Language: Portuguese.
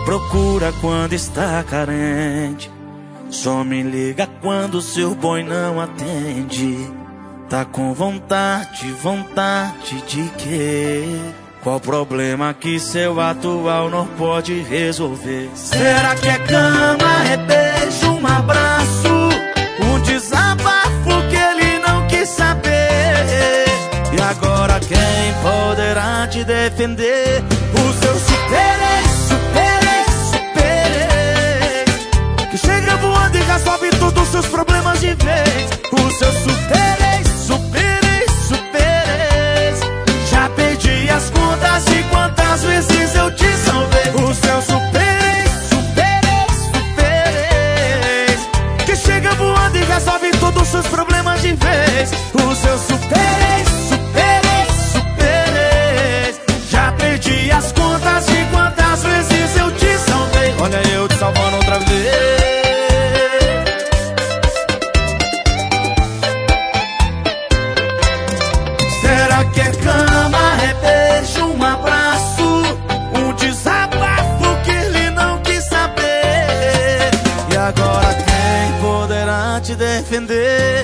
procura quando está carente, só me liga quando seu boy não atende. Tá com vontade, vontade de quê? Qual problema que seu atual não pode resolver? Será que é cama, é beijo, um abraço, um desabafo que ele não quis saber? E agora quem poderá te defender? O seu super-ex, que chega voando e resolve todos os seus problemas de vez. O seu super-ex, já perdi as contas de quantas vezes eu te salvei. O seu super-ex, que chega voando e resolve todos os seus problemas de vez. O seu super-ex, já perdi as contas de quantas vezes eu te salvei. Olha eu te salvando outra vez. Será que é cama, é beijo, um abraço, um desabafo que ele não quis saber? E agora quem poderá te defender?